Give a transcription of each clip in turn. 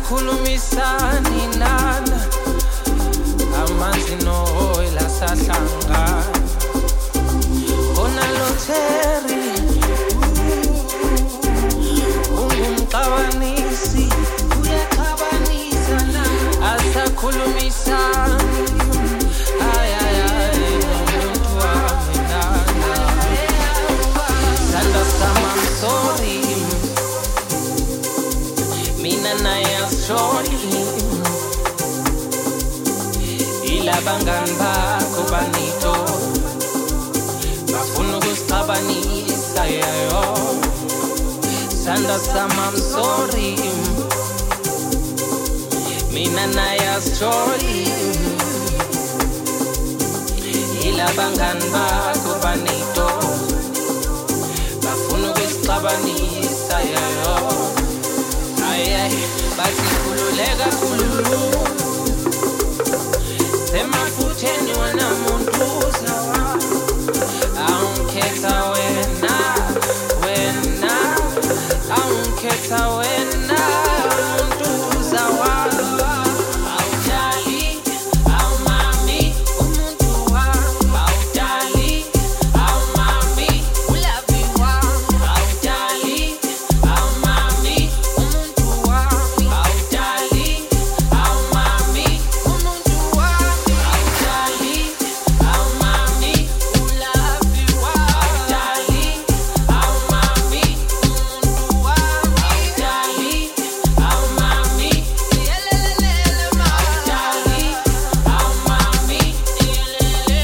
asakhulumisani nana amanzi nohoyila sahlangana khona lotheri ungumxabanisi uyaxabanisa na asakhulumisani nomuntu wami nana sanda sama I'm sorry mina naye asisholi ilabangani bakho banito bafuna ukusixabanisa yayo sanda sama I'm sorry mina naye asisholi ilabangani bakho banito bafuna ukusixabanisa yayo bathi khululeka khululu semafutheni wena muntu uzawa awungikhetha wena awungikhetha wena muntu uzawa awudali awumami umuntu wami awudali awumami ulavi wami awudali awumami umuntu wami awudali awumami umuntu wami awudali awumami ulavi wami awudali awumami umuntu wami awudali awumami yelelele ma awudali awumami yelelele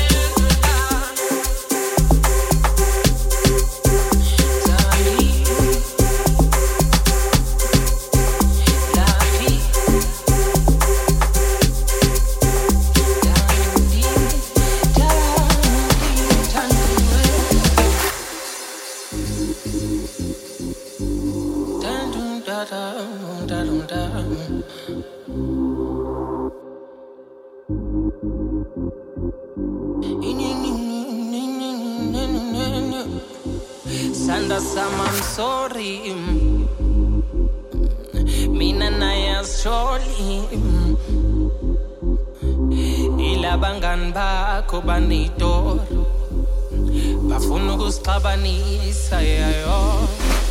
Sanda sama I'm sorry mina naye asisholi ilabangani bakho banito bafuna ukusixabanisa yayo